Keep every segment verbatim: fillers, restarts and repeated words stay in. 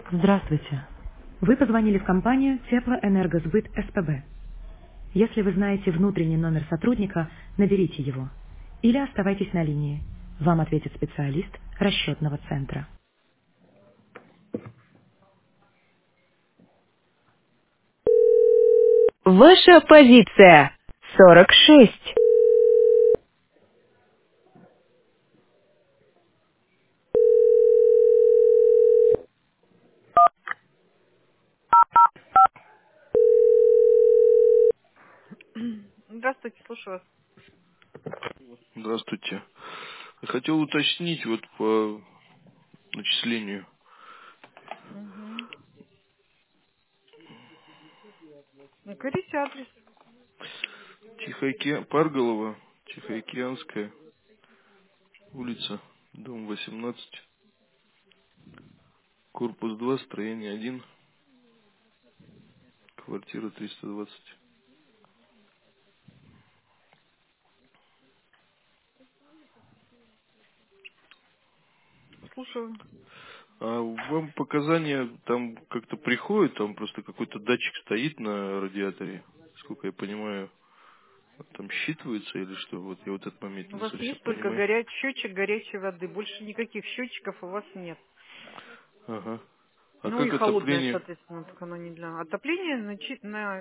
Здравствуйте. Вы позвонили в компанию Теплоэнергосбыт СПБ. Если вы знаете внутренний номер сотрудника, наберите его. Или оставайтесь на линии. Вам ответит специалист расчетного центра. Ваша позиция сорок шесть. Здравствуйте, слушаю вас. Здравствуйте. Хотел уточнить вот по начислению. Угу. Ну, говорите адрес. Тихоокеан, Парголова, Тихоокеанская улица, дом восемнадцать, корпус два, строение один, квартира триста двадцать. Слушаю. А вам показания там как-то приходят, там просто какой-то датчик стоит на радиаторе, сколько я понимаю, там считывается или что? Вот я вот этот момент У не вас совсем есть только понимаю. горяч... счетчик горячей воды. Больше никаких счетчиков у вас нет. Ага. А Ну и как холодное, отопление соответственно, только оно не для... Отопление начи-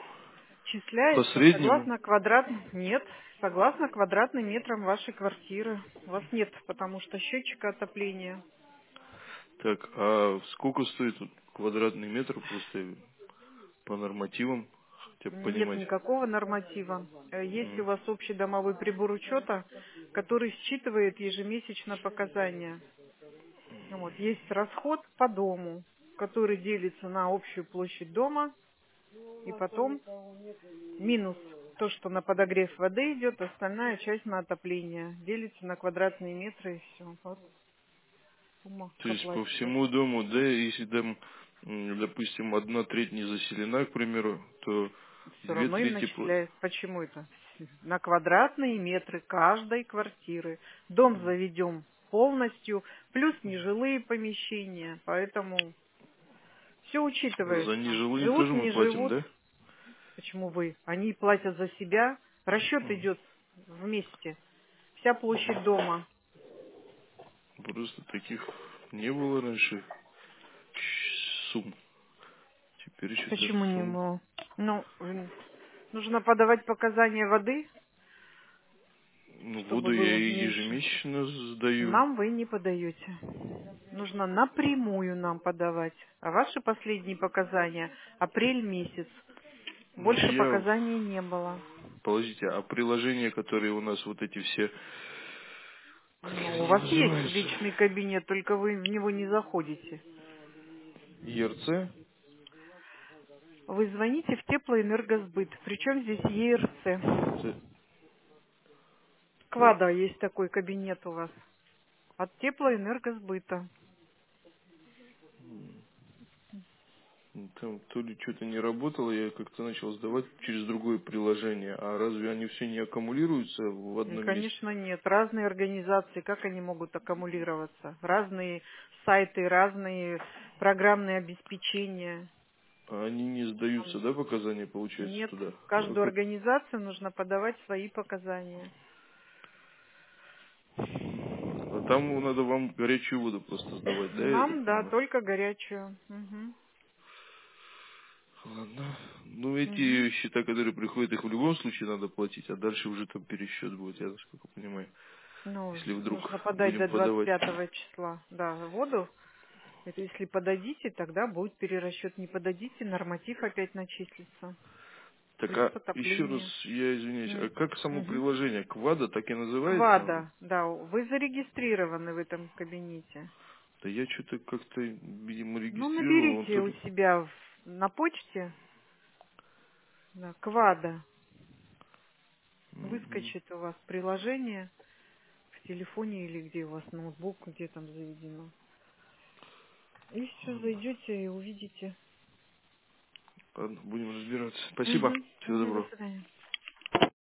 по начисляется среднему? согласно квадрат... Нет, согласно квадратным метрам вашей квартиры. У вас нет, потому что счетчика отопления. Так, а сколько стоит вот квадратный метр просто по нормативам, хотя бы Нет понимать? никакого норматива. Э, Есть у М. вас общий домовой прибор учета, который считывает ежемесячно показания. Вот. Есть расход по дому, который делится на общую площадь дома, и потом минус то, что на подогрев воды идет, остальная часть на отопление. Делится на квадратные метры и все. Вот сумма к То есть по оплате. всему дому, да, если там, м, допустим, одна треть не заселена, к примеру, то Все две равно им трети... пла- начисляют. Почему это? На квадратные метры каждой квартиры. Дом заведем полностью, плюс нежилые помещения. Поэтому все За учитывается. нежилые Живут, тоже мы не платим, живут. да? Почему вы? Они платят за себя. Расчет М. идет вместе. Вся площадь дома. Просто таких не было раньше сумм. Теперь что-то Почему не сумм. ему? Ну, м, нужно подавать показания воды, Ну, чтобы воду я было и меньше. ежемесячно сдаю. Нам вы не подаете. Нужно напрямую нам подавать. А ваши последние показания апрель месяц. Ну, Больше я... показаний не было. Подождите, а приложения, которые у нас вот эти все... Как Ну, у они вас есть называются? личный кабинет, только вы в него не заходите. ЕРЦ? Вы звоните в теплоэнергосбыт. Причем здесь ЕРЦ. ЕРЦ. Квада есть такой кабинет у вас. От теплоэнергосбыта. Там то ли что-то не работало, я как-то начал сдавать через другое приложение. А разве они все не аккумулируются в И, одном месте? конечно, нет. Разные организации, как они могут аккумулироваться? Разные сайты, разные программные обеспечения. А они не сдаются, да, показания, получается, Нет. туда? В А каждую как? организацию нужно подавать свои показания. А там надо вам горячую воду просто сдавать, да, я так Нам, да, понимаю? только горячую. Мгм. Ладно. Ну, эти Мгм. счета, которые приходят, их в любом случае надо платить, а дальше уже там пересчет будет, я насколько понимаю. Ну, Если вдруг нужно подать будем до двадцать подавать. пятого числа, да, воду. Это если подадите, тогда будет перерасчет. Не подадите, норматив опять начислится. Так, Плюс а еще раз, отопление. я извиняюсь, а М. как само Мгм. приложение? Квада так и называется оно? Квада, да, вы зарегистрированы в этом кабинете. Да я что-то как-то, видимо, Ну, регистрировал, он наберите то у ли... себя в- на почте, да, Квада. Мгм. Выскочит у вас приложение в телефоне или где у вас ноутбук, где там заведено. И все, зайдете и увидите. Ладно, будем разбираться. Спасибо. Угу. Всего Угу, до доброго. свидания.